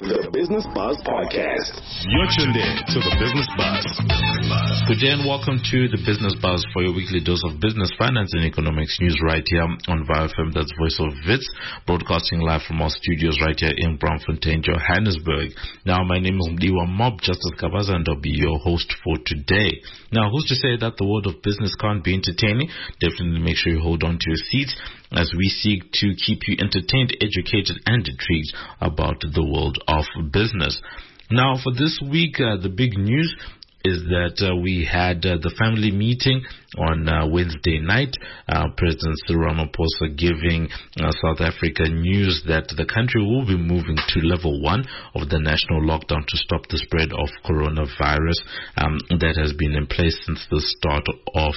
The Business Buzz Podcast. You're tuned in to the Business Buzz. Good day and welcome to the Business Buzz for your weekly dose of business, finance, and economics news right here on VFM. That's Voice of Wits, broadcasting live from our studios right here in Braamfontein, Johannesburg. Now, my name is Mdiwa Mob, Justice Kabaza, and I'll be your host for today. Now, who's to say that the world of business can't be entertaining? Definitely make sure you hold on to your seats as we seek to keep you entertained, educated, and intrigued about the world of business. Now, for this week, the big news is that we had the family meeting on Wednesday night. President Cyril Ramaphosa giving South Africa news that the country will be moving to level 1 of the national lockdown to stop the spread of coronavirus that has been in place since the start of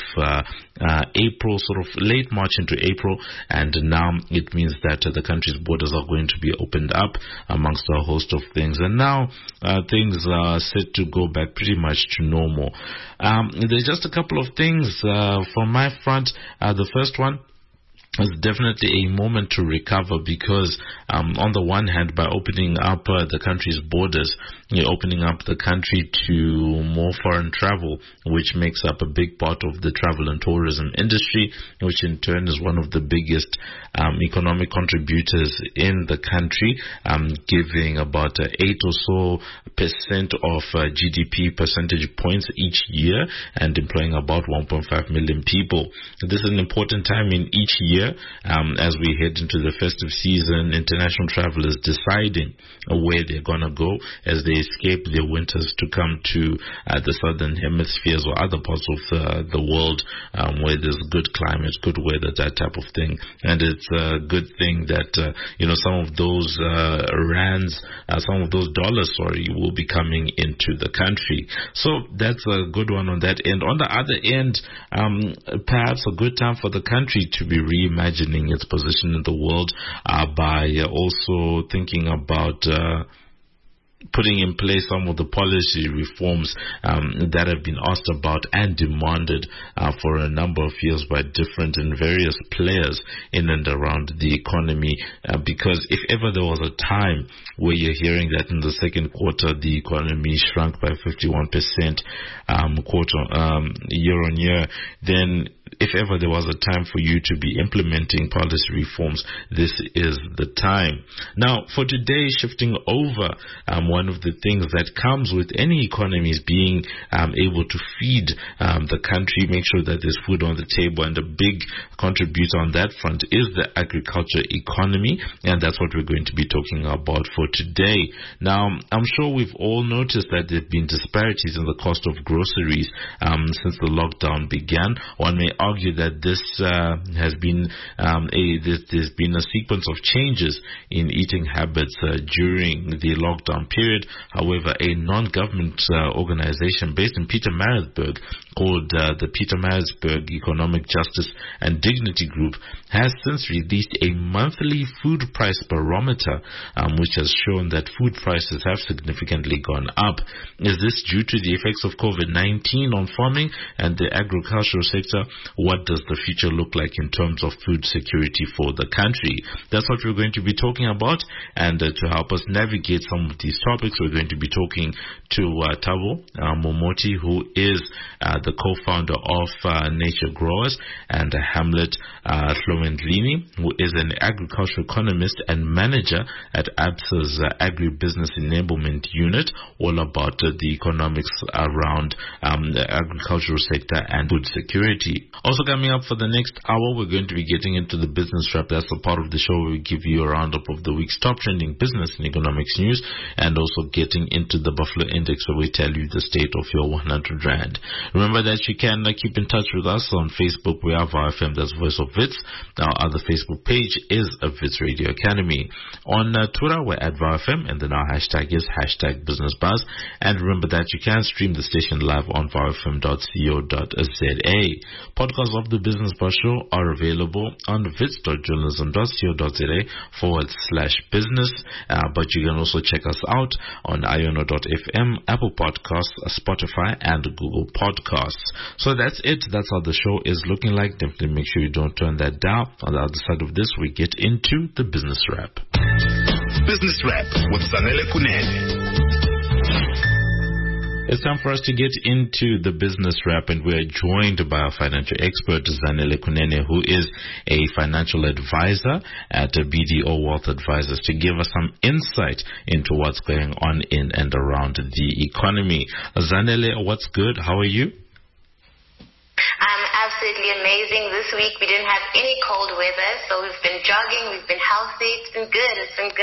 April, sort of late March into April, and now it means that the country's borders are going to be opened up amongst a host of things, and now things are set to go back pretty much to normal. There's just a couple of things from my front. The first one is definitely a moment to recover because on the one hand, by opening up the country's borders, you're opening up the country to more foreign travel, which makes up a big part of the travel and tourism industry, which in turn is one of the biggest economic contributors in the country, giving about 8 or so % of GDP percentage points each year and employing about 1.5 million people. This is an important time in each year as we head into the festive season. International travelers deciding where they're going to go as they escape their winters to come to the southern hemispheres or other parts of the world where there's good climate, good weather, that type of thing. And it's a good thing that some of those rands, some of those dollars, will be coming into the country. So that's a good one on that end. On the other end, perhaps a good time for the country to be reimagining its position in the world by also thinking about putting in place some of the policy reforms that have been asked about and demanded for a number of years by different and various players in and around the economy. Because if ever there was a time where you're hearing that in the second quarter the economy shrunk by 51% year on year, then if ever there was a time for you to be implementing policy reforms, this is the time. Now, for today, shifting over, one of the things that comes with any economy is being able to feed the country, make sure that there's food on the table, and a big contributor on that front is the agriculture economy, and that's what we're going to be talking about for today. Now, I'm sure we've all noticed that there have been disparities in the cost of groceries since the lockdown began. One may argue that this has been there's been a sequence of changes in eating habits during the lockdown period. However, a non-government organization based in Pietermaritzburg called the Pietermaritzburg Economic Justice and Dignity Group has since released a monthly food price barometer, which has shown that food prices have significantly gone up. Is this due to the effects of COVID-19 on farming and the agricultural sector? What does the future look like in terms of food security for the country? That's what we're going to be talking about, and to help us navigate some of these topics, we're going to be talking to Thabo Momoti, who is the co-founder of Nature Growers, and Hamlet Hlomendlini, who is an agricultural economist and manager at ABSA's Agribusiness Enablement Unit, all about the economics around the agricultural sector and food security. Also coming up for the next hour, we're going to be getting into the business wrap. That's a part of the show where we give you a roundup of the week's top trending business and economics news, and also getting into the Buffalo Index where we tell you the state of your 100 Rand. Remember that you can keep in touch with us on Facebook. We are VFM, that's Voice of Wits. Our other Facebook page is a Wits Radio Academy. On Twitter, we're at VFM, and then our hashtag is #BusinessBuzz. And remember that you can stream the station live on vfm.co.za. Podcasts of the Business Buzz Show are available on wits.journalism.co.za/business. But you can also check us out on iono.fm, Apple Podcasts, Spotify, and Google Podcasts. So that's it. That's how the show is looking like. Definitely make sure you don't turn that down. On the other side of this, we get into the business wrap. Business Wrap with Zanele Kunene. It's time for us to get into the business wrap, and we're joined by our financial expert, Zanele Kunene, who is a financial advisor at BDO Wealth Advisors, to give us some insight into what's going on in and around the economy. Zanele, what's good? How are you? Absolutely amazing. This week we didn't have any cold weather, so we've been jogging, we've been healthy. It's been good.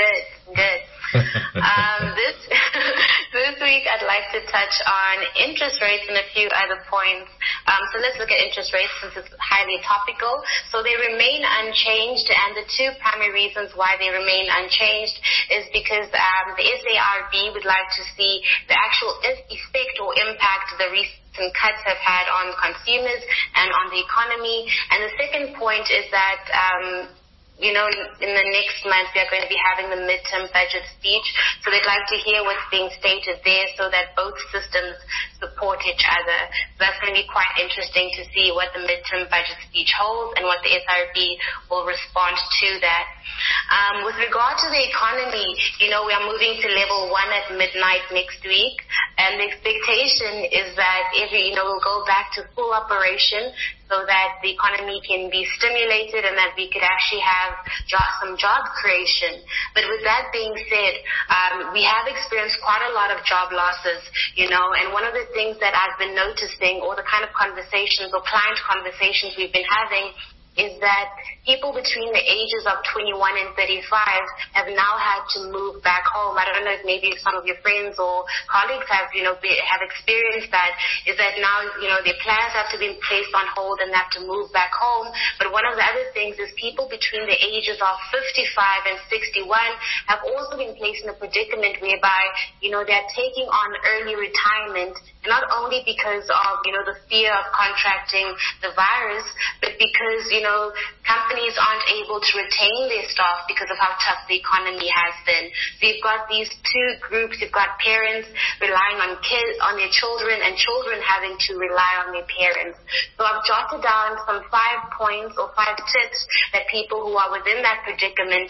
This week I'd like to touch on interest rates and a few other points. So let's look at interest rates since it's highly topical. So they remain unchanged, and the two primary reasons why they remain unchanged is because the SARB would like to see the actual effect or impact the recent cuts have had on consumers and on the economy. And the second point is that in the next month, we are going to be having the midterm budget speech. So they'd like to hear what's being stated there so that both systems support each other. So that's going to be quite interesting to see what the midterm budget speech holds and what the SRB will respond to that. With regard to the economy, we are moving to level 1 at midnight next week. And the expectation is that we'll go back to full operation so that the economy can be stimulated and that we could actually have some job creation. But with that being said, we have experienced quite a lot of job losses, and one of the things that I've been noticing, or the kind of conversations or client conversations we've been having, is that people between the ages of 21 and 35 have now had to move back home. I don't know if maybe some of your friends or colleagues have, have experienced that, is that now, their plans have to be placed on hold and they have to move back home. But one of the other things is people between the ages of 55 and 61 have also been placed in a predicament whereby, they're taking on early retirement, and not only because of, the fear of contracting the virus, but because, companies aren't able to retain their staff because of how tough the economy has been. So you've got these two groups. You've got parents relying on their children, and children having to rely on their parents. So I've jotted down some 5 points or 5 tips that people who are within that predicament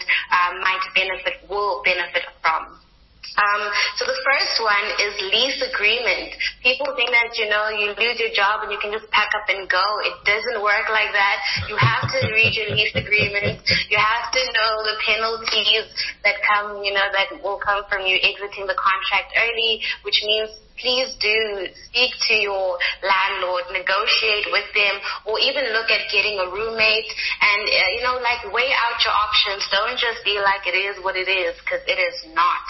will benefit from. So the first one is lease agreement. People think that, you lose your job and you can just pack up and go. It doesn't work like that. You have to read your lease agreement. You have to know the penalties that will come from you exiting the contract early, which means please do speak to your landlord, negotiate with them, or even look at getting a roommate and, weigh out your options. Don't just be like it is what it is, because it is not.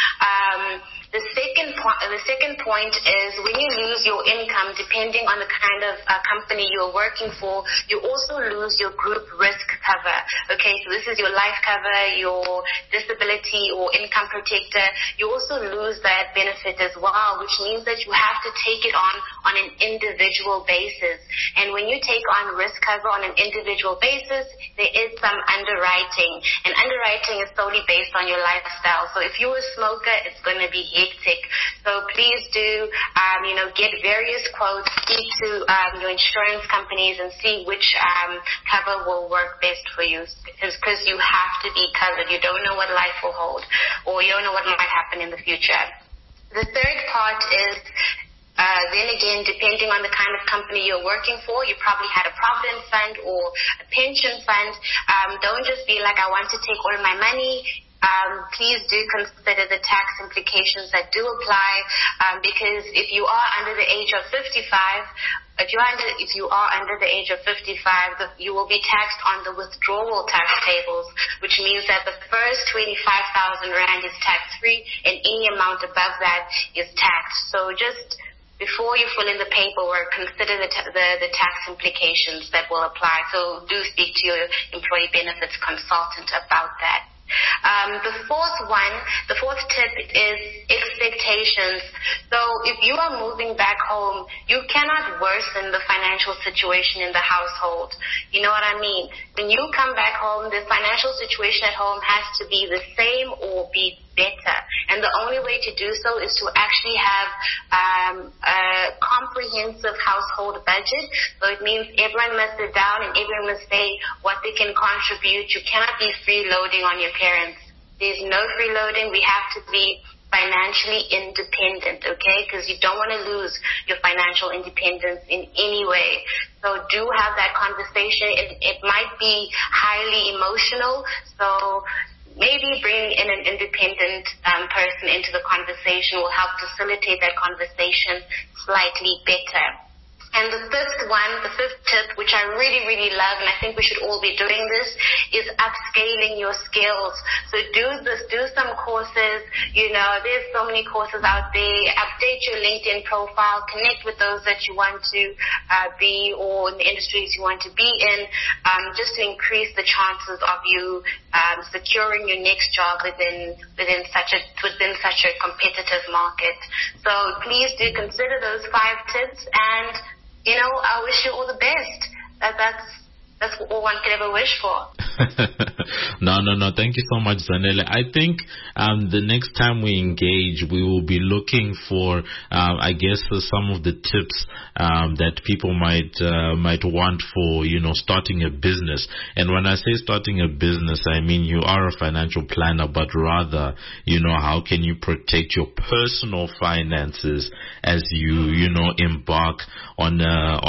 The second point is when you lose your income, depending on the kind of company you're working for, you also lose your group risk cover. Okay, so this is your life cover, your disability or income protector. You also lose that benefit as well, which means that you have to take it on an individual basis. And when you take on risk cover on an individual basis, there is some underwriting. And underwriting is solely based on your lifestyle. So if you're a smoker, it's going to be hectic. So please do, get various quotes, speak to your insurance companies and see which cover will work best for you, because you have to be covered. You don't know what life will hold, or you don't know what might happen in the future. The third part is, then again, depending on the kind of company you're working for, you probably had a provident fund or a pension fund. Don't just be like, I want to take all my money. Please do consider the tax implications that do apply, because if you are under the age of 55, if you are under the age of 55, you will be taxed on the withdrawal tax tables, which means that the first 25,000 Rand is tax-free and any amount above that is taxed. So just before you fill in the paperwork, consider the tax implications that will apply. So do speak to your employee benefits consultant about that. The fourth tip is expectations. So if you are moving back home, you cannot worsen the financial situation in the household. You know what I mean? When you come back home, the financial situation at home has to be the same or be better. And the only way to do so is to actually have a comprehensive household budget. So it means everyone must sit down and everyone must say what they can contribute. You cannot be freeloading on your parents. There's no freeloading. We have to be financially independent, okay? Because you don't want to lose your financial independence in any way. So do have that conversation. It might be highly emotional, so maybe bringing in an independent person into the conversation will help facilitate that conversation slightly better. And the fifth tip, which I really, really love, and I think we should all be doing this, is upscaling your skills. So do some courses. There's so many courses out there. Update your LinkedIn profile. Connect with those that you want to be, or in the industries you want to be in, just to increase the chances of you securing your next job within such a competitive market. So please do consider those 5 tips, and I wish you all the best. That's all one could ever wish for. No. Thank you so much, Zanele. I think the next time we engage, we will be looking for, some of the tips that people might want for, starting a business. And when I say starting a business, I mean you are a financial planner, but rather, how can you protect your personal finances as you, embark on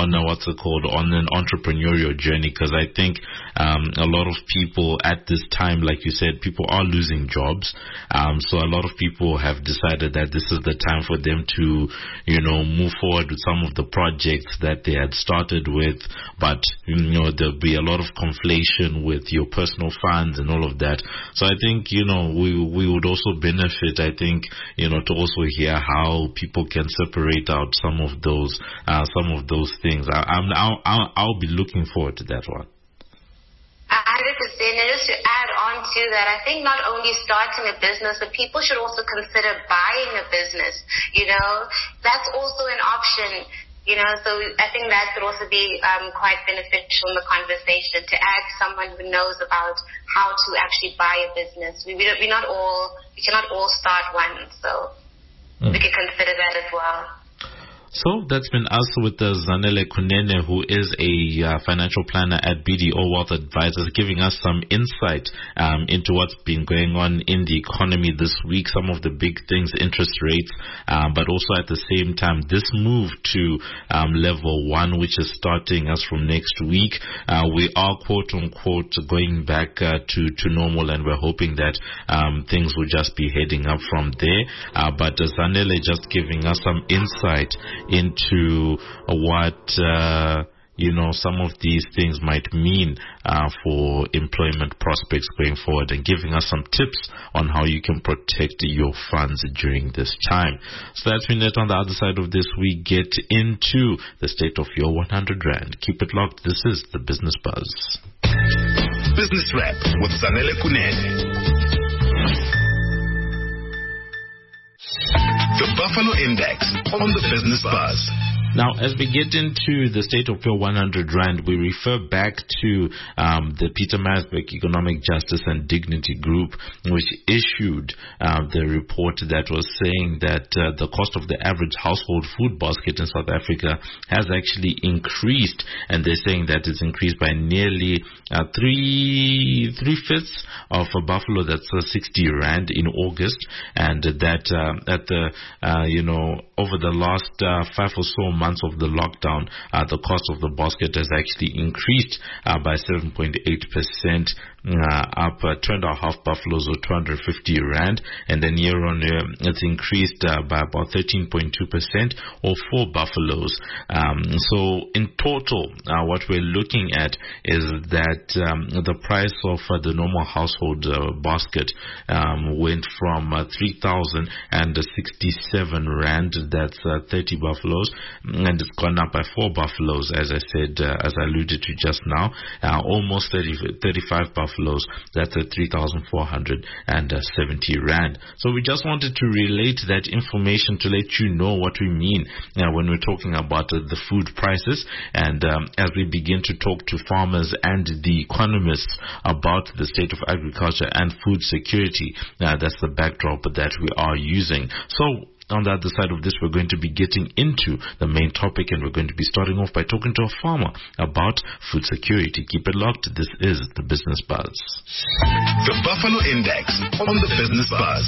an entrepreneurial journey? Because I think a lot of people at this time, like you said, people are losing jobs. So a lot of people have decided that this is the time for them to, move forward with some of the projects that they had started with. But, there'll be a lot of conflation with your personal funds and all of that. So I think, we would also benefit, to also hear how people can separate out some of those things. I'll be looking forward to that one. 100%. And just to add on to that, I think not only starting a business, but people should also consider buying a business. That's also an option. So I think that could also be quite beneficial in the conversation, to add someone who knows about how to actually buy a business. We cannot all start one, so we can consider that as well. So that's been us with Zanele Kunene, who is a financial planner at BDO Wealth Advisors, giving us some insight into what's been going on in the economy this week, some of the big things, interest rates, but also at the same time, this move to level 1, which is starting us from next week. We are, quote unquote, going back to normal, and we're hoping that things will just be heading up from there. But Zanele just giving us some insight into what some of these things might mean for employment prospects going forward, and giving us some tips on how you can protect your funds during this time. So that's been it on the other side of this. We get into the state of your 100 Rand. Keep it locked. This is the Business Buzz. Business Wrap with Zanele Kunene. The Buffalo Index on the Business Buzz. Now, as we get into the state of your 100 Rand, we refer back to the Pietermaritzburg Economic Justice and Dignity Group, which issued the report that was saying that the cost of the average household food basket in South Africa has actually increased, and they're saying that it's increased by nearly three-fifths of a buffalo. That's 60 Rand in August, and that over the last 5 or so months of the lockdown, the cost of the basket has actually increased by 7.8%, up 2.5 buffaloes or 250 Rand, and then year on year it's increased by about 13.2% or 4 buffaloes. So in total, what we're looking at is that the price of the normal household basket went from 3,067 Rand, that's 30 buffaloes, and it's gone up by 4 buffaloes, as I said, as I alluded to just now, almost 35 buffaloes, that's at 3,470 Rand. So we just wanted to relate that information to let you know what we mean when we're talking about the food prices, and as we begin to talk to farmers and the economists about the state of agriculture and food security, that's the backdrop that we are using. So on the other side of this, we're going to be getting into the main topic, and we're going to be starting off by talking to a farmer about food security. Keep it locked. This is the Business Buzz. The Buffalo Index on the Business Buzz.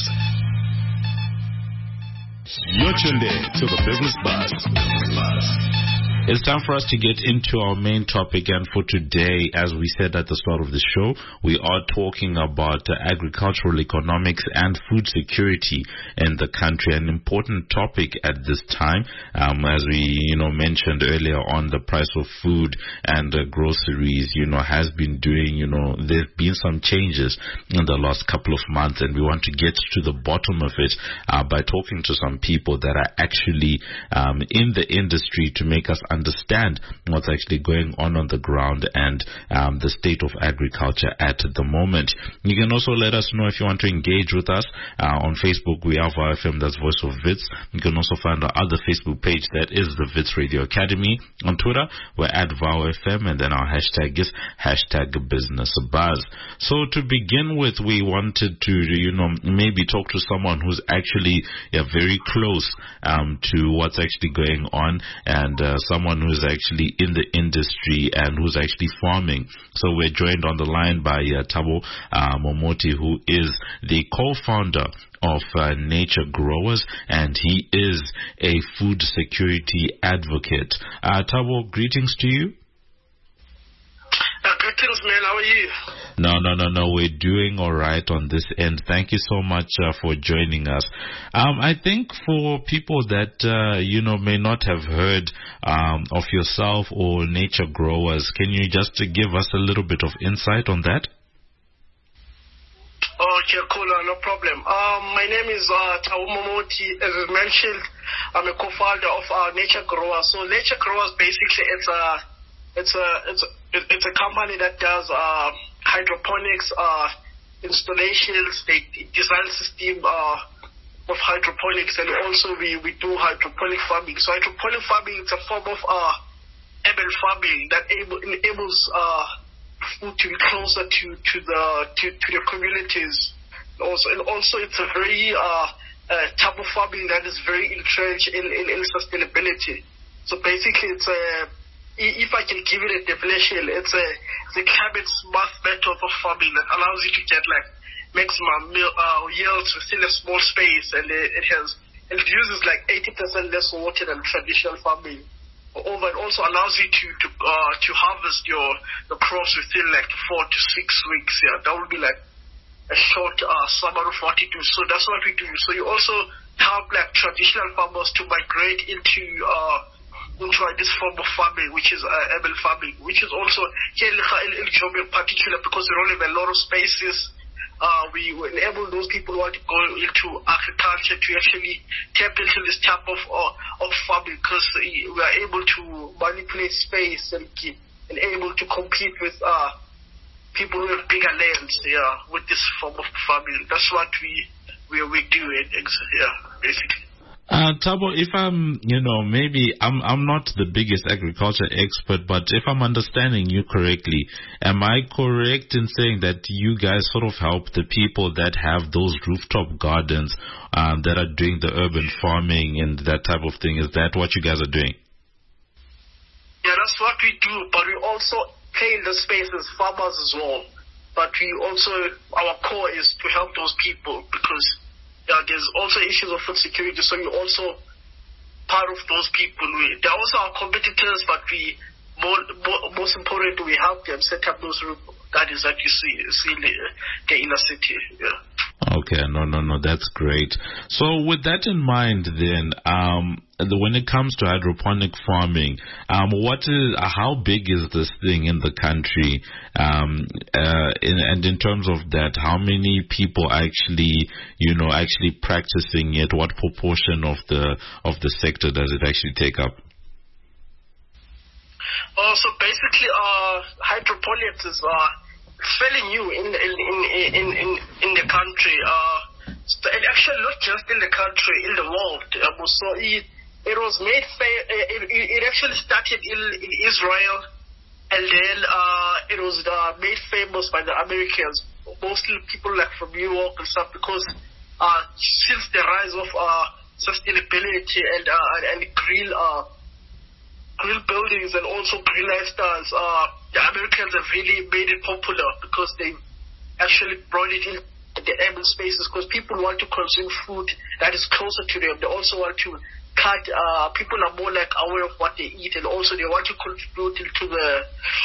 You're tuned in to the Business Buzz. It's time for us to get into our main topic, and for today, as we said at the start of the show, we are talking about agricultural economics and food security in the country. An important topic at this time, as we mentioned earlier on, the price of food and groceries has been doing, there's been some changes in the last couple of months, and we want to get to the bottom of it by talking to some people that are actually in the industry to make us understand what's actually going on the ground and the state of agriculture at the moment. You can also let us know if you want to engage with us on Facebook. We have our FM, that's Voice of Wits. You can also find our other Facebook page, that is the Wits Radio Academy. On Twitter, we're at VOW FM, and then our hashtag is #BusinessBuzz. So to begin with, we wanted to maybe talk to someone who's actually very close to what's actually going on, and someone who's actually in the industry and who's actually farming. So we're joined on the line by Thabo Momoti, who is the co-founder of Nature Growers, and he is a food security advocate. Thabo, greetings to you. Greetings, man. How are you? No. We're doing all right on this end. Thank you so much for joining us. I think for people that, may not have heard of yourself or Nature Growers, can you just give us a little bit of insight on that? Okay, cool. No problem. My name is Thabo Momoti. As I mentioned, I'm a co-founder of Nature Growers. So Nature Growers, basically, it's a company that does hydroponics installations. They design system of hydroponics, and also we do hydroponic farming. So hydroponic farming is a form of urban farming that enables food to be closer to the communities. Also it's a very type of farming that is very entrenched in sustainability. So basically, it's if I can give it a definition, it's a climate smart method of farming that allows you to get maximum yields within a small space, and it uses 80% less water than traditional farming. Moreover, it also allows you to harvest your crops within 4 to 6 weeks. Yeah, that would be a short summer of what you do. So that's what we do. So you also help traditional farmers to migrate into this form of farming, which is urban farming, which is also here in Joburg in particular, because we don't have a lot of spaces. We enable those people who want to go into agriculture to actually tap into this type of farming, because we are able to manipulate space and able to compete with people who have bigger lands. Yeah, with this form of farming. That's what we do. Basically. Thabo, if maybe I'm not the biggest agriculture expert, but if I'm understanding you correctly, am I correct in saying that you guys sort of help the people that have those rooftop gardens that are doing the urban farming and that type of thing? Is that what you guys are doing? Yeah, that's what we do, but we also play in the space as farmers as well. But we also, our core is to help those people, because there's also issues of food security, so we're also part of those people. They're also our competitors, but most importantly, we help them set up those gardens that you see in the inner city. Yeah. Okay, no, that's great. So with that in mind, then, when it comes to hydroponic farming, how big is this thing in the country? And in terms of that, how many people actually practicing it? What proportion of the sector does it actually take up? So basically, hydroponics is fairly new in the country. And actually, not just in the country, in the world. So it was made. It actually started in Israel, and then it was made famous by the Americans, mostly people from New York and stuff, because since the rise of sustainability and green buildings and also green lifestyles, the Americans have really made it popular because they actually brought it in the urban spaces because people want to consume food that is closer to them. They also want to cut, people are more like aware of what they eat, and also they want to contribute into the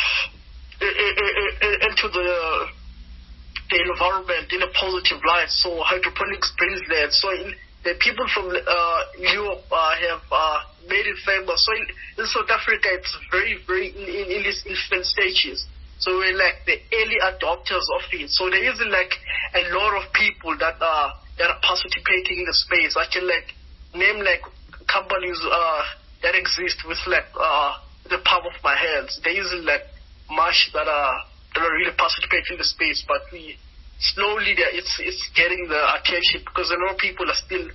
environment in a positive light. So hydroponics brings that. So the people from Europe have made it famous. So in South Africa, it's very, very in its infant stages. So we're like the early adopters of it. So there isn't like a lot of people that are participating in the space. I can like name like companies that exist with like the palm of my hands. There isn't like much that are really participating in the space, but we slowly it's getting the attention because a lot of people are still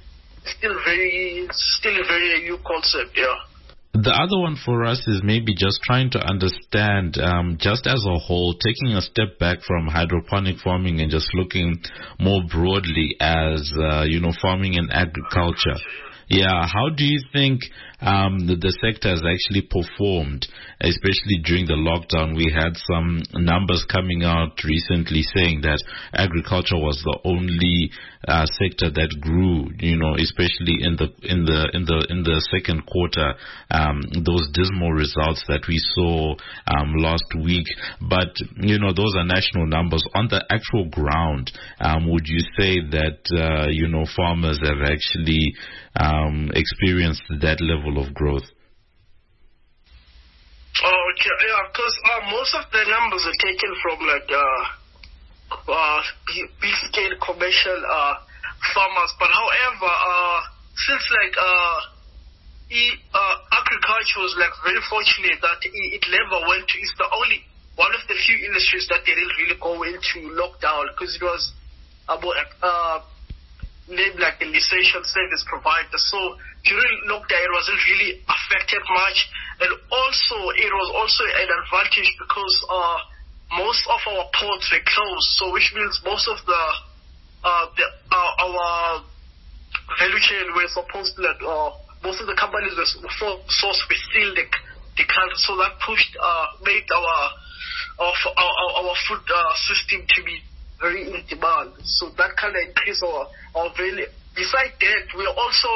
a very new concept. Yeah. The other one for us is maybe just trying to understand, just as a whole, taking a step back from hydroponic farming and just looking more broadly as, farming and agriculture. Yeah, how do you think the sector has actually performed, especially during the lockdown? We had some numbers coming out recently saying that agriculture was the only sector that grew, especially in the second quarter, those dismal results that we saw last week. But those are national numbers. On the actual ground, would you say that farmers have actually experienced that level of growth? Okay, yeah, because most of the numbers are taken from like big scale commercial farmers. But however, since like agriculture was like very fortunate that it never went to, it's the only one of the few industries that they didn't really go into lockdown because it was about named like an essential service provider. So during lockdown, it wasn't really affected much, and also it was also an advantage because most of our ports were closed. So which means most of our value chain were supposed to like most of the companies were sourced within the country. So that pushed made our food system to be very in demand. So that kind of increased our value. Besides that, we also,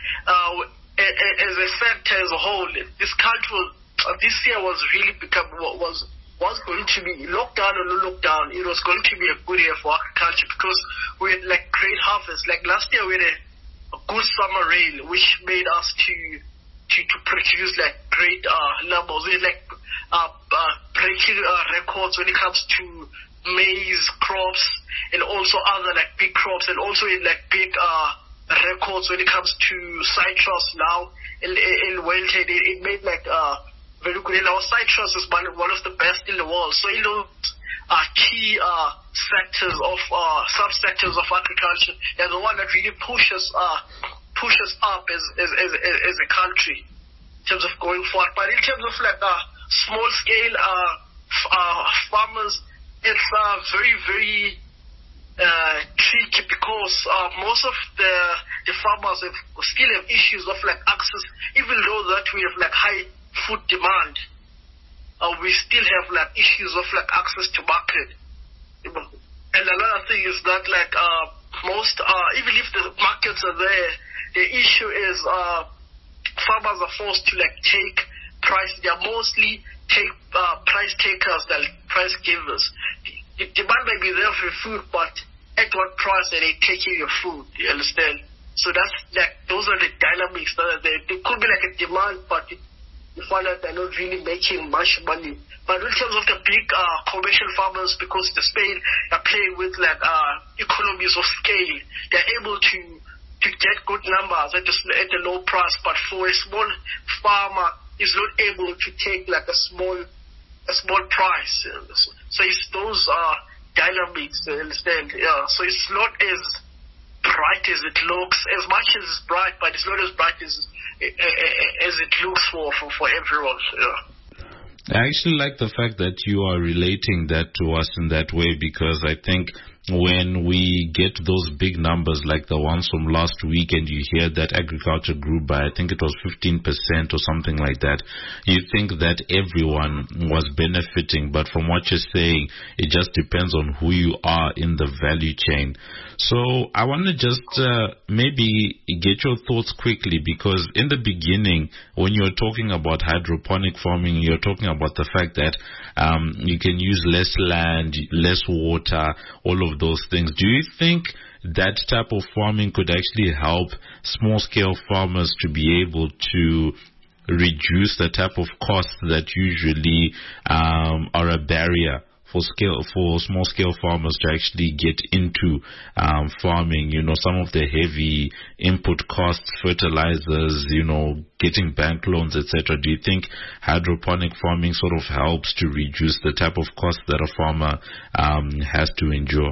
as a sector as a whole, this country, this year was really was going to be lockdown or no lockdown. It was going to be a good year for agriculture because we had like great harvest. Like last year, we had a good summer rain, which made us to produce like great numbers. We had like breaking records when it comes to maize crops and also other like big crops, and also in like big records when it comes to citrus now in Wellington. It made like very good. And our citrus is one of the best in the world. So in those key sectors of subsectors of agriculture, they're the one that really pushes up as a country in terms of going forward. But in terms of like small scale farmers, it's very, very tricky because most of the farmers still have issues of like access. Even though that we have like high food demand, we still have like issues of like access to market. And another thing is that like most even if the markets are there, the issue is farmers are forced to like take price. They are mostly price takers than price givers. The demand may be there for food, but at what price are they taking your food? You understand? So that's like those are the dynamics that are there. There could be like a demand, but you find out they're not really making much money. But in terms of the big commercial farmers, because the Spain are playing with like economies of scale, they're able to get good numbers at a low price. But for a small farmer, is not able to take like a small price. So it's those dynamics, you understand? Yeah. So it's not as bright as it looks. As much as it's bright, but it's not as bright as it looks for everyone. Yeah. I actually like the fact that you are relating that to us in that way, because I think when we get those big numbers like the ones from last week, and you hear that agriculture grew by, I think it was 15% or something like that, you think that everyone was benefiting. But from what you're saying, it just depends on who you are in the value chain. So I want to just maybe get your thoughts quickly, because in the beginning, when you're talking about hydroponic farming, you're talking about the fact that you can use less land, less water, all of those things. Do you think that type of farming could actually help small-scale farmers to be able to reduce the type of costs that usually are a barrier for small-scale farmers to actually get into farming? You know, some of the heavy input costs, fertilizers, you know, getting bank loans, etc. Do you think hydroponic farming sort of helps to reduce the type of cost that a farmer has to endure?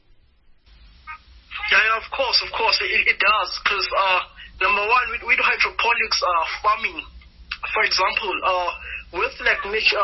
Yeah, of course, it does, because number one, with hydroponics farming, for example, with like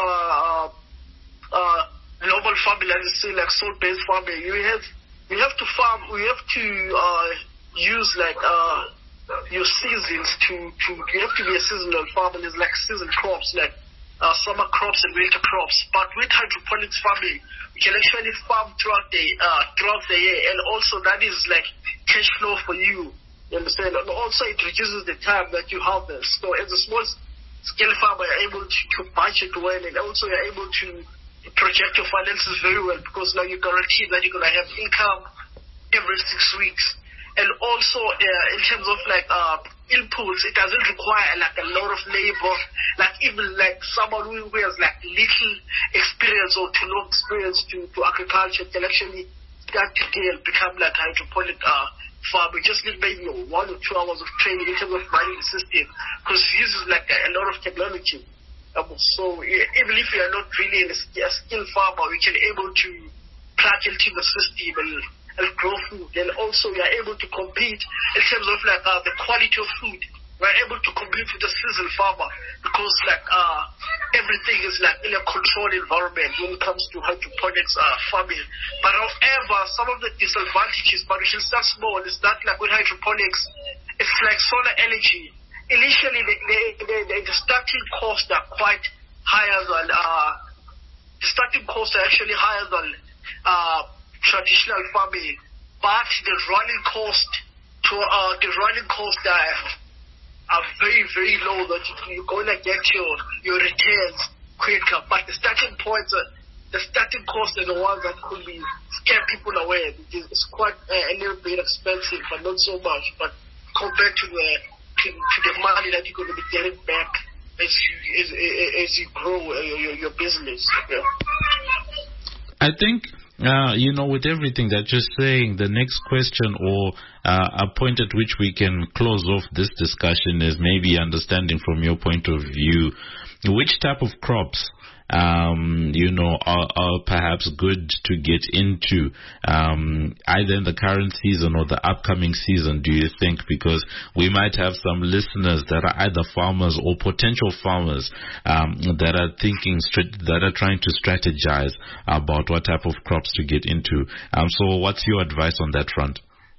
global farming, like you say, like soil-based farming, you have to farm, we have to use like your seasons you have to be a seasonal farmer. There's like season crops, like summer crops and winter crops. But with hydroponics farming, you can actually farm throughout the year, and also that is like cash flow for you. You understand? And also it reduces the time that you harvest. So as a small scale farmer, you're able to budget well, and also you're able to project your finances very well, because now you're guaranteed that you're gonna have income every 6 weeks. And also in terms of like inputs, it doesn't require like a lot of labor. Like even like someone who has like little experience or to no experience to agriculture can actually start today and become like hydroponic farmer. Just need maybe 1 or 2 hours of training in terms of running the system, because it uses like a lot of technology. So even if you are not really a skilled farmer, we can able to plug into the system and grow food. And also we are able to compete in terms of like the quality of food. We're able to compete with the seasonal farmer, because like everything is like in a controlled environment when it comes to hydroponics farming. But however, some of the disadvantages, but we should start small, is that like with hydroponics, it's like solar energy. Initially, the starting costs are quite higher than the starting costs are actually higher than traditional farming, but the running cost are very, very low. That you're going to get your returns quicker. But the starting points, the starting costs are the ones that could be scare people away. It's quite a little bit expensive, but not so much. But compared to the money that you're going to be getting back as you grow your business. Yeah. I think, with everything that you're saying, the next question or a point at which we can close off this discussion is maybe understanding from your point of view, which type of crops are perhaps good to get into, either in the current season or the upcoming season, do you think? Because we might have some listeners that are either farmers or potential farmers that are trying to strategize about what type of crops to get into. So what's your advice on that front?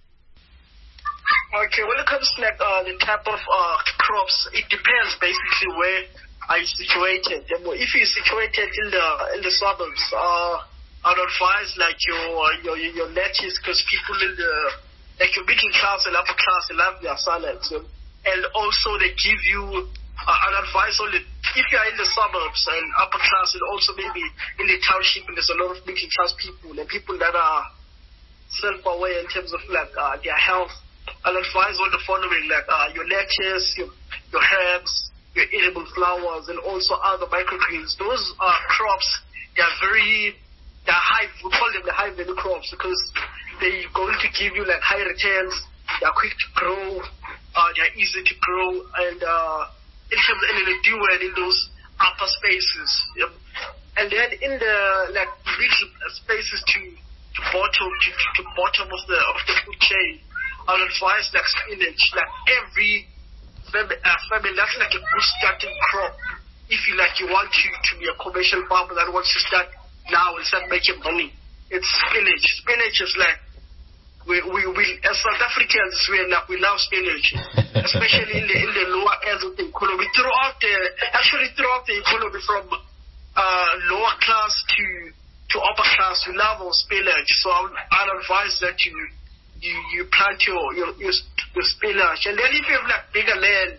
Okay, when it comes to like the type of crops, it depends basically where are you situated. If you're situated in the suburbs, I'd advise like your lettuce, because people in your middle class and upper class, they love their salads, and also they give you an advice on it. If you are in the suburbs and upper class, and also maybe in the township, and there's a lot of middle class people and people that are self-aware in terms of like their health, I'll advise on the following, like your lettuce, your herbs, your edible flowers, and also other microgreens. Those crops, they're high, we call them the high value crops, because they're going to give you like high returns, they're quick to grow, they're easy to grow, and they do well in those upper spaces. Yep. And then in the like middle spaces to bottom of the food chain, I'll advise like spinach, like every family, that's like a good starting crop. If you want to be a commercial farmer that wants to start now and start making money. it's spinach. Spinach is like, we as South Africans, we love spinach, especially in the lower ends of the economy. Throughout the economy, from lower class to upper class, we love our spinach. So I'd advise that you plant your spinach, and then if you have like bigger land,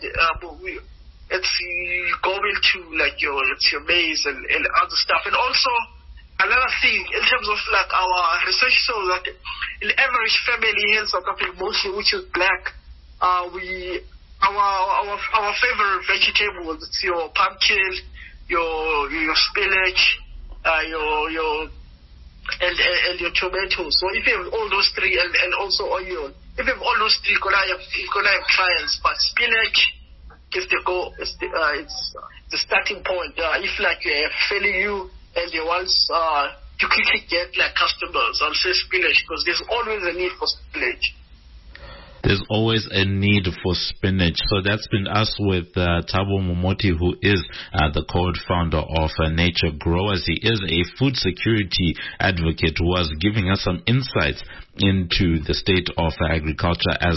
you go into like your maize and other stuff. And also another thing in terms of like our research shows that in average family in South Africa, mostly which is black, our favorite vegetables, it's your pumpkin, your spinach, and your tomatoes. So if you have all those three, and also onion, if you have all those three, you're gonna have clients. But spinach is it's the starting point. If like you're failing you and they want to quickly get like customers, I'll say spinach, because there's always a need for spinach. There's always a need for spinach. So that's been us with Thabo Momoti, who is the co-founder of Nature Growers. He is a food security advocate who was giving us some insights into the state of agriculture as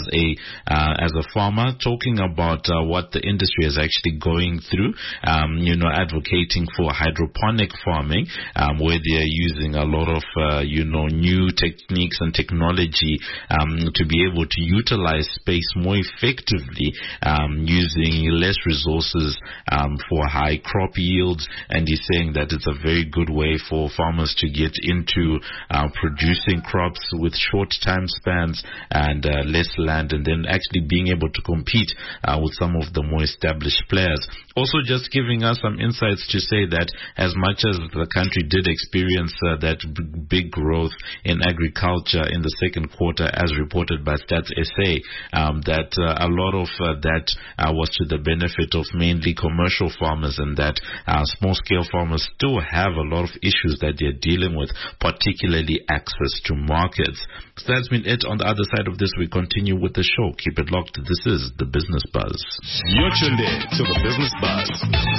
a farmer, talking about what the industry is actually going through, advocating for hydroponic farming, where they are using a lot of, new techniques and technology to be able to utilize space more effectively, using less resources for high crop yields. And he's saying that it's a very good way for farmers to get into producing crops with short time spans and less land, and then actually being able to compete with some of the more established players. Also just giving us some insights to say that as much as the country did experience that big growth in agriculture in the second quarter, as reported by Stats SA, that a lot of that was to the benefit of mainly commercial farmers, and that small-scale farmers still have a lot of issues that they're dealing with, particularly access to markets. So that's been it. On the other side of this, we continue with the show. Keep it locked. This is the Business Buzz. You're tuned in to the Business Buzz.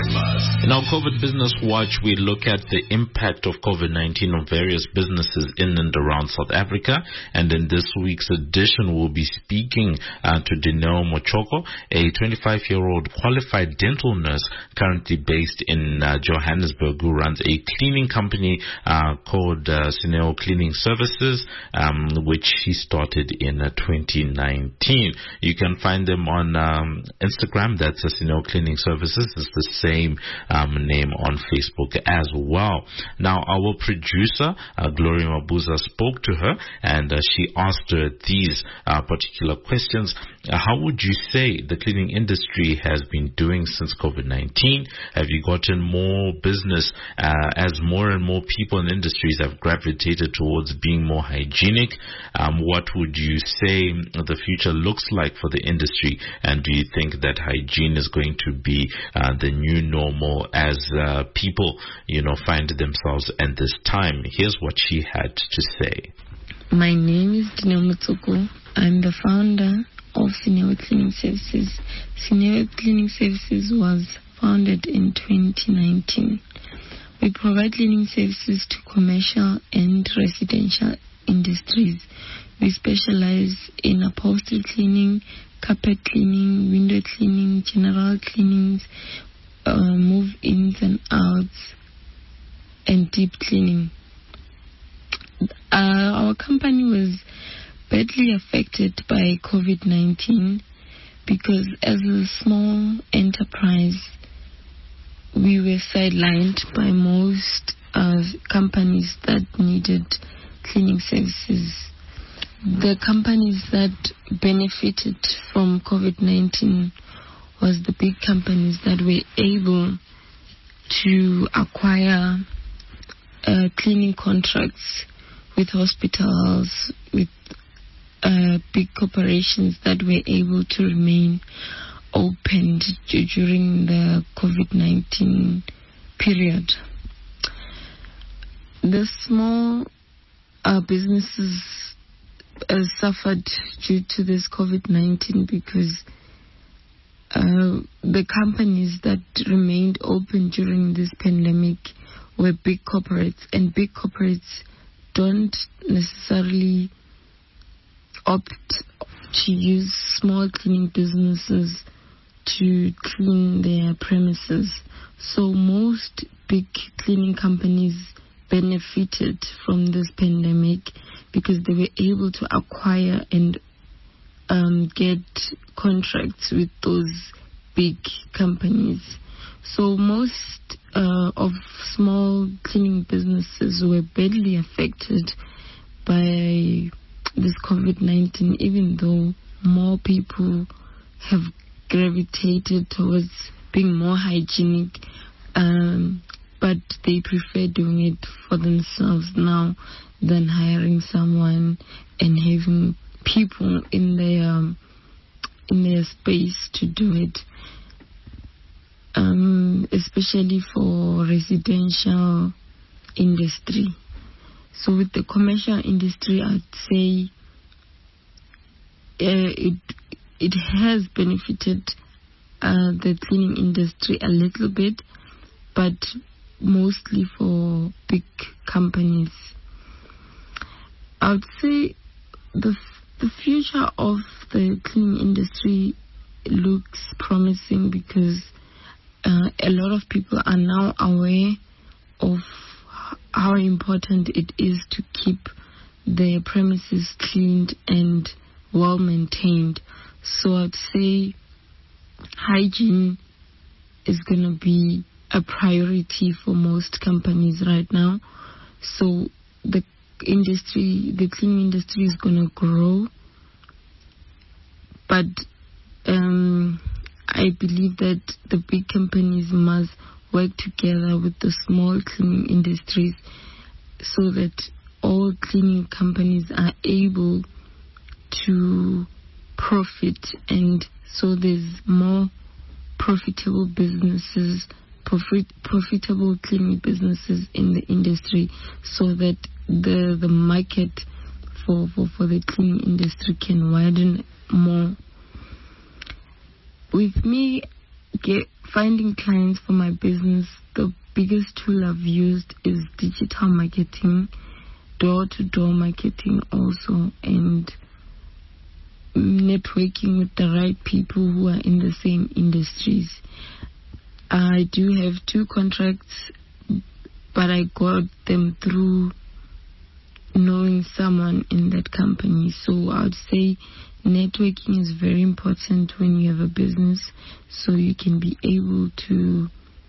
In our COVID Business Watch, we look at the impact of COVID-19 on various businesses in and around South Africa. And in this week's edition, we'll be speaking to Dineo Mochoko, a 25-year-old qualified dental nurse currently based in Johannesburg, who runs a cleaning company called Sineo Cleaning Services, which she started in 2019. You can find them on Instagram. That's Sineo Cleaning Services. It's the same name on Facebook as well. Now, our producer, Gloria Mabuza, spoke to her, and she asked her these particular questions. How would you say the cleaning industry has been doing since COVID-19? Have you gotten more business as more and more people in industries have gravitated towards being more hygienic? What would you say the future looks like for the industry? And do you think that hygiene is going to be the new normal as people, find themselves at this time? Here's what she had to say. My name is Dineo Mochoko. I'm the founder of Sineo Cleaning Services. Sineo Cleaning Services was founded in 2019. We provide cleaning services to commercial and residential industries. We specialize in upholstery cleaning, carpet cleaning, window cleaning, general cleanings, move-ins and outs, and deep cleaning. Our company was badly affected by COVID-19 because as a small enterprise, we were sidelined by most companies that needed cleaning services. The companies that benefited from COVID-19 was the big companies that were able to acquire cleaning contracts with hospitals, with big corporations that were able to remain opened during the COVID-19 period. The small businesses suffered due to this COVID-19 because the companies that remained open during this pandemic were big corporates, and big corporates don't necessarily opt to use small cleaning businesses to clean their premises. So most big cleaning companies benefited from this pandemic because they were able to acquire and get contracts with those big companies. So most of small cleaning businesses were badly affected by this COVID-19, even though more people have gravitated towards being more hygienic, but they prefer doing it for themselves now than hiring someone and having people in their space to do it. Especially for residential industry. So with the commercial industry, I'd say it has benefited the cleaning industry a little bit, but mostly for big companies. I would say the future of the cleaning industry looks promising because a lot of people are now aware of how important it is to keep their premises cleaned and well maintained. So I'd say hygiene is going to be a priority for most companies right now. So the cleaning industry is going to grow. But I believe that the big companies must work together with the small cleaning industries so that all cleaning companies are able to profit, and so there's more profitable businesses, profitable cleaning businesses in the industry, so that the market for the cleaning industry can widen more. With me finding clients for my business, the biggest tool I've used is digital marketing, door-to-door marketing also, and networking with the right people who are in the same industries. I do have 2 contracts, but I got them through knowing someone in that company. So I would say networking is very important when you have a business, so you can be able to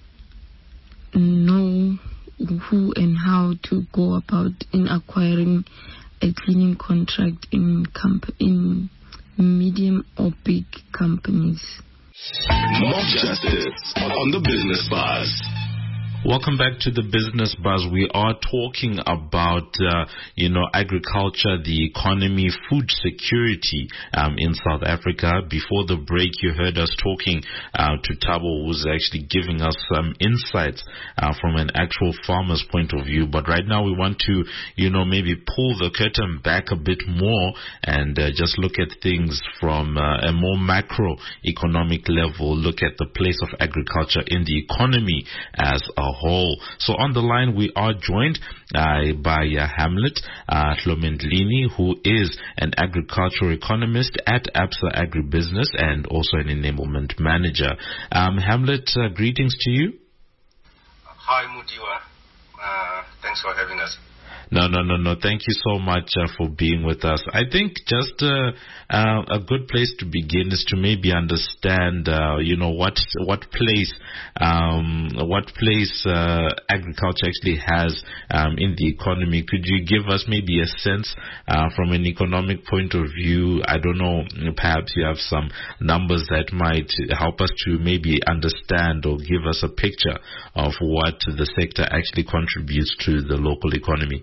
know who and how to go about in acquiring a cleaning contract in medium or big companies. More justice on the Business Buzz. Welcome back to the Business Buzz. We are talking about, agriculture, the economy, food security in South Africa. Before the break, you heard us talking to Thabo, who's actually giving us some insights from an actual farmer's point of view. But right now, we want to, maybe pull the curtain back a bit more and just look at things from a more macroeconomic level, look at the place of agriculture in the economy as a whole. So on the line we are joined by Hamlet Hlomendlini, who is an agricultural economist at Absa Agribusiness and also an enablement manager. Hamlet, greetings to you. Hi Mudiwa, thanks for having us. No. Thank you so much for being with us. I think just a good place to begin is to maybe understand, what place agriculture actually has in the economy. Could you give us maybe a sense from an economic point of view? I don't know, perhaps you have some numbers that might help us to maybe understand or give us a picture of what the sector actually contributes to the local economy.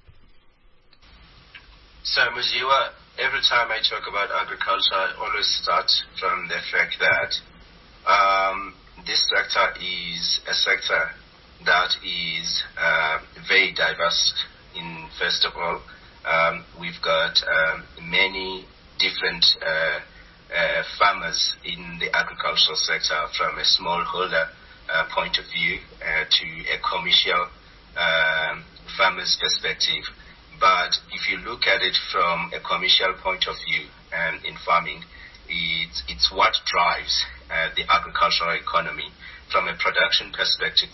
So, Muziwa, every time I talk about agriculture, I always start from the fact that this sector is a sector that is very diverse. First of all, we've got many different farmers in the agricultural sector, from a smallholder point of view to a commercial farmer's perspective. But if you look at it from a commercial point of view, in farming, it's what drives the agricultural economy from a production perspective.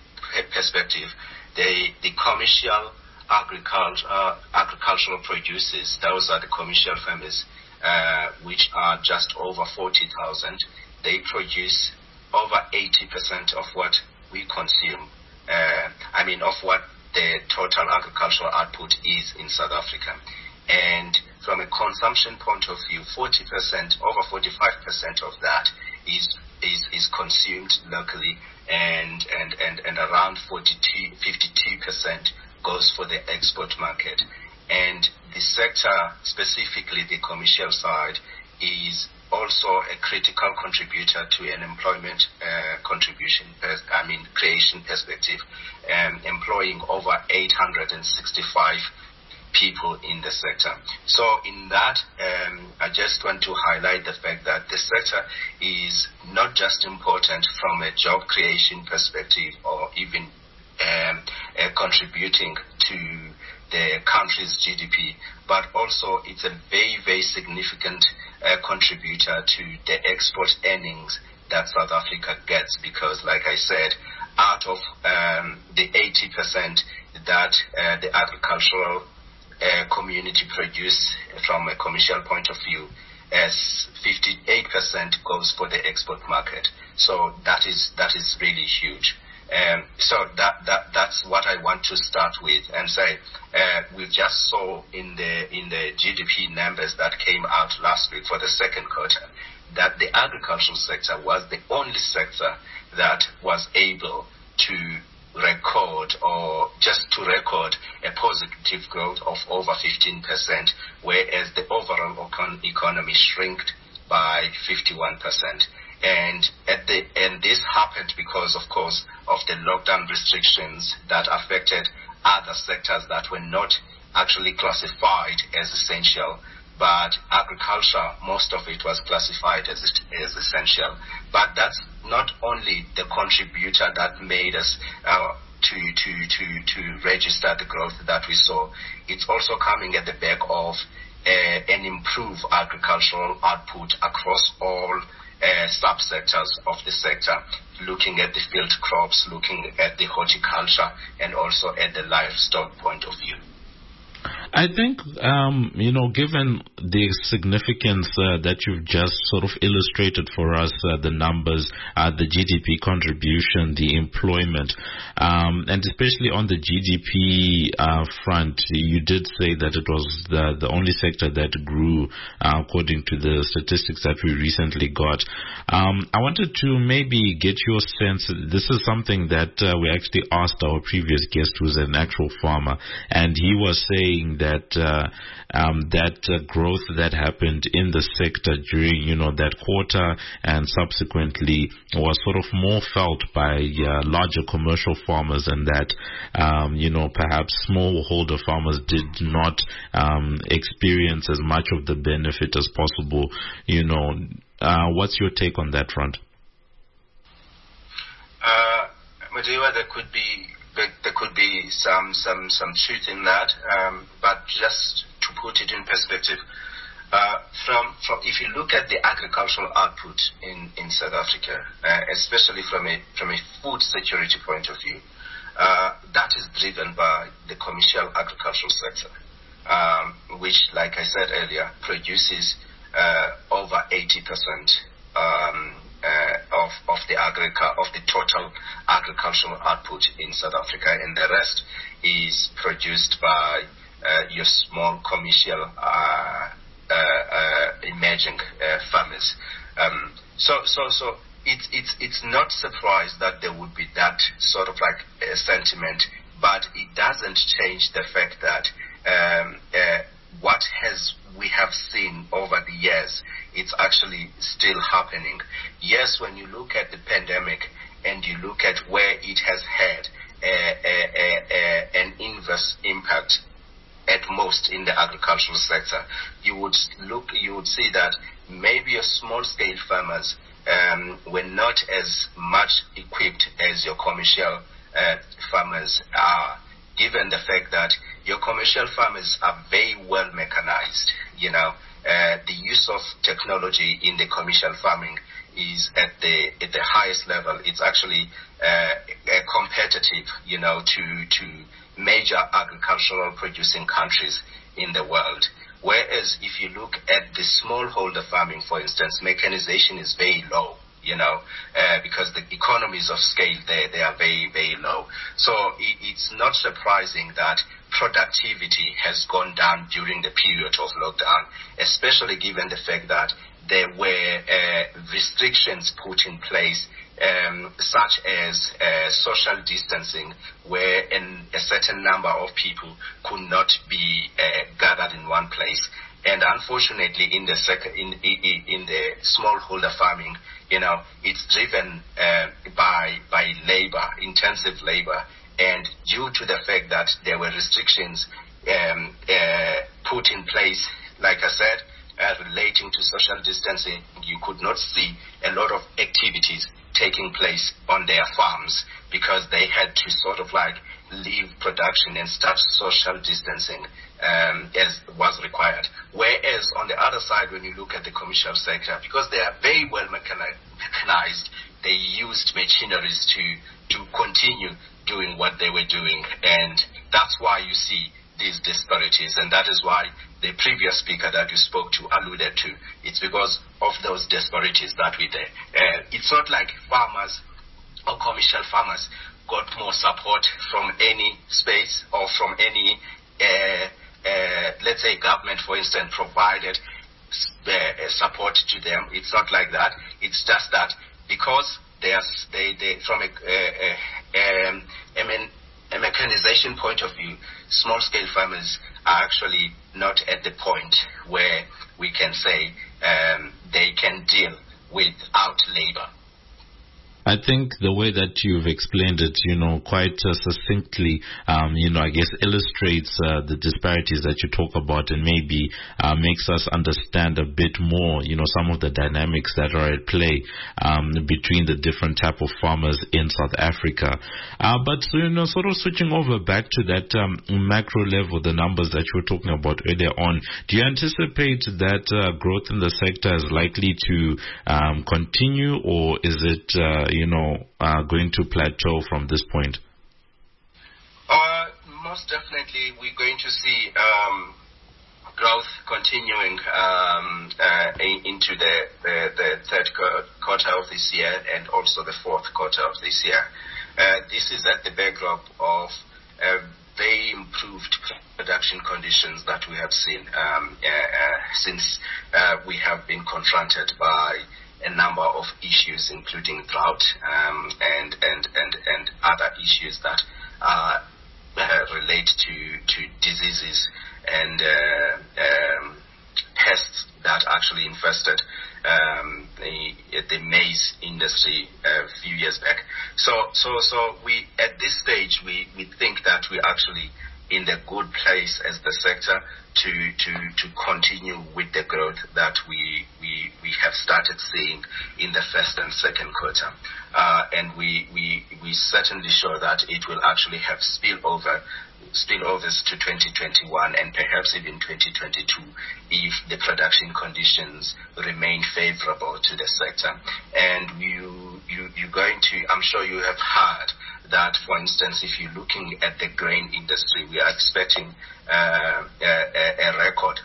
The commercial agricultural producers, those are the commercial farmers, which are just over 40,000. They produce over 80% of what we consume. Of what the total agricultural output is in South Africa. And from a consumption point of view, 40%, over 45% of that is consumed locally, and around 52% goes for the export market. And the sector, specifically the commercial side, is also a critical contributor to an employment creation perspective, employing over 865 people in the sector. So in that, I just want to highlight the fact that the sector is not just important from a job creation perspective or even contributing to the country's GDP, but also it's a very, very significant contributor to the export earnings that South Africa gets, because, like I said, out of the 80% that the agricultural community produce from a commercial point of view, as 58% goes for the export market. So that is really huge. So that's what I want to start with and say. We just saw in the GDP numbers that came out last week for the second quarter that the agricultural sector was the only sector that was able to record a positive growth of over 15%, whereas the overall economy shrank by 51%. And this happened because, of course, of the lockdown restrictions that affected other sectors that were not actually classified as essential. But agriculture, most of it was classified as essential. But that's not only the contributor that made us to register the growth that we saw. It's also coming at the back of an improved agricultural output across all subsectors of the sector, looking at the field crops, looking at the horticulture, and also at the livestock point of view. I think, given the significance that you've just sort of illustrated for us, the numbers, the GDP contribution, the employment, and especially on the GDP front, you did say that it was the only sector that grew, according to the statistics that we recently got. I wanted to maybe get your sense. This is something that we actually asked our previous guest, who's an actual farmer, and he was saying that growth that happened in the sector during, that quarter and subsequently was sort of more felt by larger commercial farmers, and that, perhaps smallholder farmers did not experience as much of the benefit as possible. What's your take on that front? Madiwa, there could be some truth in that, but just to put it in perspective, from if you look at the agricultural output in South Africa, especially from a food security point of view, that is driven by the commercial agricultural sector, which, like I said earlier, produces over 80% of the total agricultural output in South Africa, and the rest is produced by your small commercial emerging farmers. So it's not surprised that there would be that sort of like a sentiment, but it doesn't change the fact that we have seen over the years, it's actually still happening. Yes, when you look at the pandemic and you look at where it has had an inverse impact at most in the agricultural sector, you would see that maybe your small scale farmers were not as much equipped as your commercial farmers are. given the fact that your commercial farmers are very well mechanized. The use of technology in the commercial farming is at the highest level. It's actually competitive, to major agricultural producing countries in the world. Whereas if you look at the smallholder farming, for instance, mechanization is very low. Because the economies of scale they are very, very low. So it's not surprising that productivity has gone down during the period of lockdown, especially given the fact that there were restrictions put in place, such as social distancing, where a certain number of people could not be gathered in one place. And unfortunately, in the smallholder farming, it's driven by labor, intensive labor, and due to the fact that there were restrictions put in place, like I said, relating to social distancing, you could not see a lot of activities taking place on their farms because they had to sort of like leave production and start social distancing as was required. Whereas on the other side, when you look at the commercial sector, because they are very well mechanized, they used machineries to continue doing what they were doing, and that's why you see these disparities, and that is why the previous speaker that you spoke to alluded to. It's because of those disparities that we there. It's not like farmers or commercial farmers got more support from any space or from any, let's say, government, for instance, provided support to them. It's not like that. It's just that because they from a mechanization point of view, small-scale farmers are actually not at the point where we can say they can deal without labor. I think the way that you've explained it, quite succinctly, I guess illustrates the disparities that you talk about and maybe makes us understand a bit more, some of the dynamics that are at play between the different type of farmers in South Africa. But, sort of switching over back to that macro level, the numbers that you were talking about earlier on, do you anticipate that growth in the sector is likely to continue, or is it going to plateau from this point? Most definitely, we're going to see growth continuing into the third quarter of this year and also the fourth quarter of this year. This is at the backdrop of very improved production conditions that we have seen since we have been confronted by a number of issues, including drought and other issues that relate to diseases and pests that actually infested the maize industry a few years back. So we at this stage we think that we're actually in the good place as the sector to continue with the growth that we have started seeing in the first and second quarter, and we certainly sure that it will actually have spillovers to 2021 and perhaps even 2022 if the production conditions remain favorable to the sector. And you're going to, I'm sure you have heard that, for instance, if you're looking at the grain industry, we are expecting a record,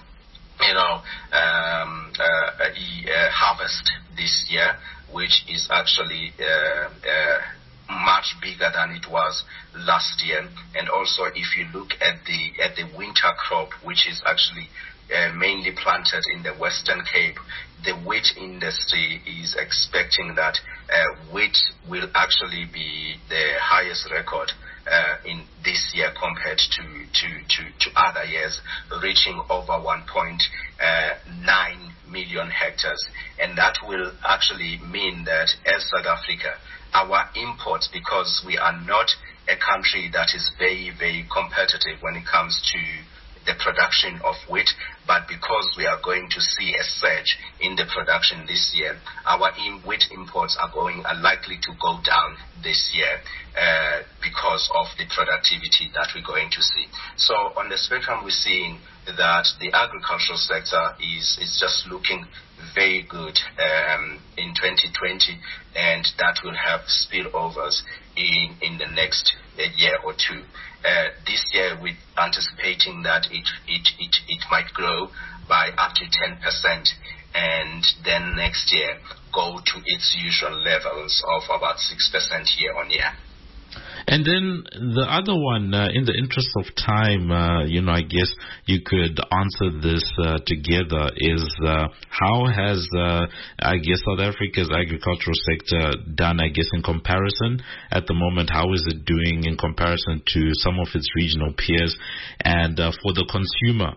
harvest this year, which is actually much bigger than it was last year. And also, if you look at the winter crop, which is actually mainly planted in the Western Cape, the wheat industry is expecting that wheat will actually be the highest record in this year compared to other years, reaching over 1.9 million hectares. And that will actually mean that as South Africa, our imports, because we are not a country that is very, very competitive when it comes to the production of wheat, but because we are going to see a surge in the production this year, our wheat imports are likely to go down this year because of the productivity that we're going to see. So on the spectrum, we're seeing that the agricultural sector is just looking very good in 2020, and that will have spillovers in the next year or two. This year, we're anticipating that it might grow by up to 10%, and then next year go to its usual levels of about 6% year on year. And then the other one, in the interest of time, I guess you could answer this together, is how has, South Africa's agricultural sector done, in comparison at the moment? How is it doing in comparison to some of its regional peers? And for the consumer,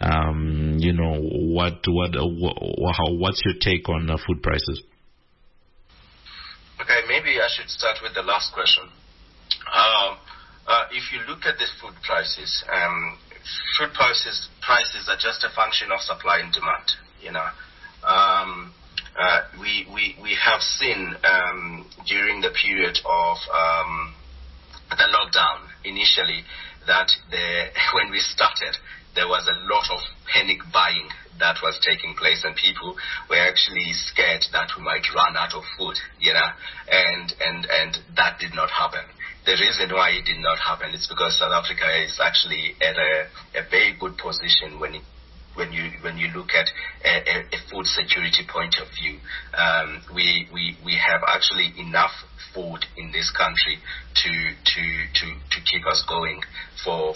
what's your take on food prices? Okay, maybe I should start with the last question. If you look at the food prices are just a function of supply and demand. We have seen during the period of the lockdown initially that when we started, there was a lot of panic buying that was taking place, and people were actually scared that we might run out of food, and that did not happen. The reason why it did not happen is because South Africa is actually at a very good position when you look at a food security point of view. We have actually enough food in this country to keep us going for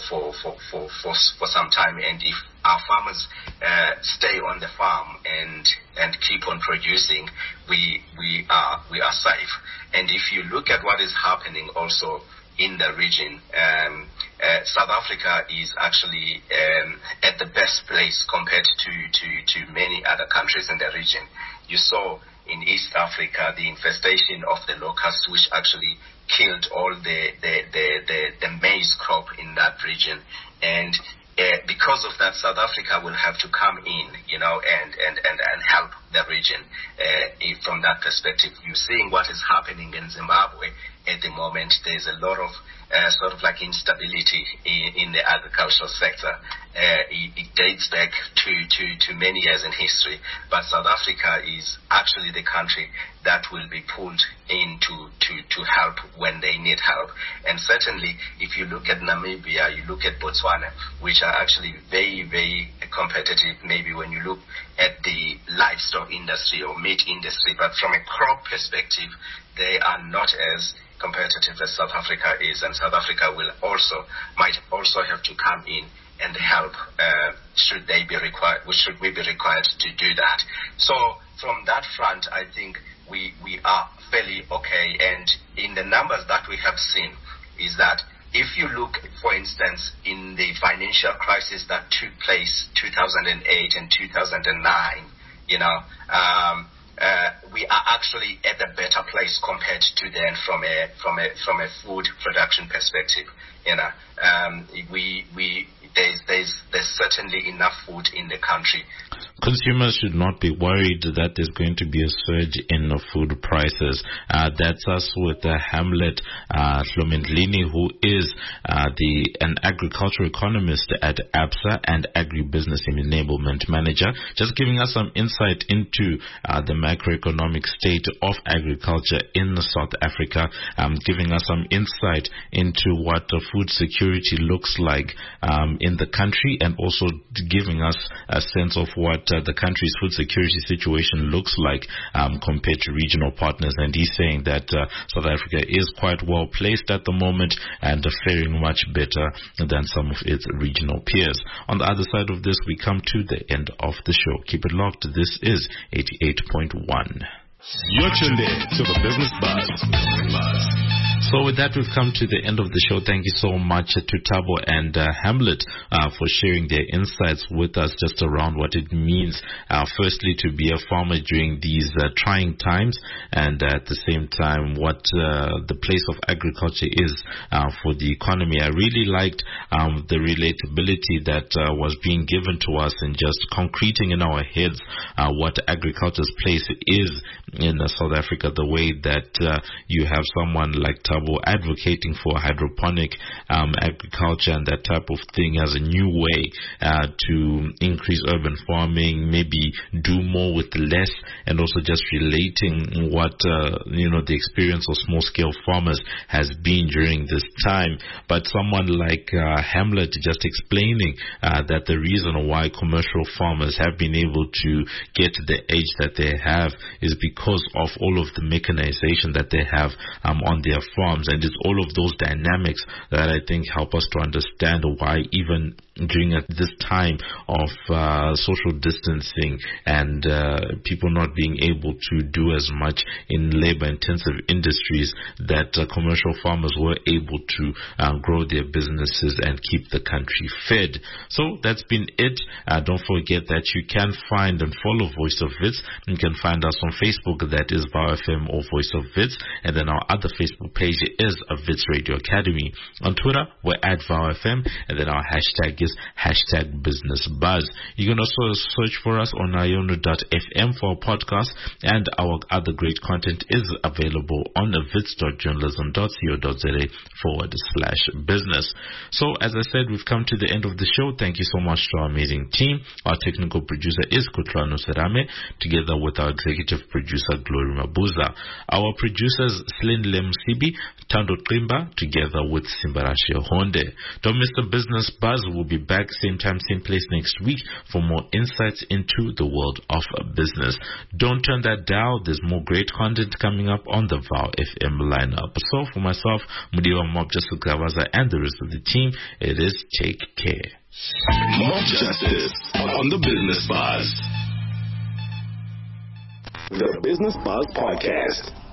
some time, and if our farmers stay on the farm and keep on producing, we are safe. And if you look at what is happening also in the region, South Africa is actually at the best place compared to many other countries in the region. You saw in East Africa the infestation of the locusts, which actually killed all the maize crop in that region, and because of that, South Africa will have to come in, and help the region from that perspective. You're seeing what is happening in Zimbabwe at the moment. There's a lot of instability in the agricultural sector. It dates back to many years in history, but South Africa is actually the country that will be pulled in to help when they need help. And certainly, if you look at Namibia, you look at Botswana, which are actually very, very competitive, maybe when you look at the livestock industry or meat industry, but from a crop perspective, they are not as competitive as South Africa is, and South Africa might also have to come in and help should we be required to do that. So from that front, I think we are fairly okay, and in the numbers that we have seen is that if you look, for instance, in the financial crisis that took place 2008 and 2009, we are actually at a better place compared to then from a food production perspective. There's certainly enough food in the country. Consumers should not be worried that there's going to be a surge in food prices. That's us with Hamlet Hlomendlini, who is an agricultural economist at ABSA and Agribusiness Enablement Manager, just giving us some insight into the macroeconomic state of agriculture in South Africa, giving us some insight into what food security looks like in the country, and also giving us a sense of what the country's food security situation looks like compared to regional partners. And he's saying that South Africa is quite well placed at the moment and faring much better than some of its regional peers. On the other side of this, we come to the end of the show. Keep it locked. This is 88.1. You're tuned in to the Business Buzz. So with that, we've come to the end of the show. Thank you so much to Thabo and Hamlet for sharing their insights with us just around what it means, firstly, to be a farmer during these trying times, and at the same time, what the place of agriculture is for the economy. I really liked the relatability that was being given to us and just concreting in our heads what agriculture's place is in South Africa, the way that you have someone like Thabo advocating for hydroponic agriculture and that type of thing as a new way to increase urban farming, maybe do more with less, and also just relating what the experience of small-scale farmers has been during this time. But someone like Hamlet just explaining that the reason why commercial farmers have been able to get to the age that they have is because of all of the mechanization that they have on their farms, and it's all of those dynamics that I think help us to understand why even during this time of social distancing and people not being able to do as much in labor-intensive industries, that commercial farmers were able to grow their businesses and keep the country fed. So that's been it. Don't forget that you can find and follow Voice of Wits. You can find us on Facebook, that is VOW FM or Voice of Wits, and then our other Facebook page is a Wits Radio Academy. On Twitter, we're at VOW FM, and then our hashtag is #BusinessBuzz. You can also search for us on iono.fm for our podcast, and our other great content is available on wits.journalism.co.za/business. So, as I said, we've come to the end of the show. Thank you so much to our amazing team. Our technical producer is Kutlano Serame, together with our executive producer Glory Mabuza. Our producers Slin Lemsibi, Tando Krimba, together with Simbarashi Honde. Don't miss the Business Buzz. We'll be back same time, same place next week for more insights into the world of business. Don't turn that dial. There's more great content coming up on the VOW FM lineup. So for myself, Mudiwa Mob Justice Gavaza, and the rest of the team, it is take care. Mob Justice on the Business Buzz. The Business Buzz Podcast.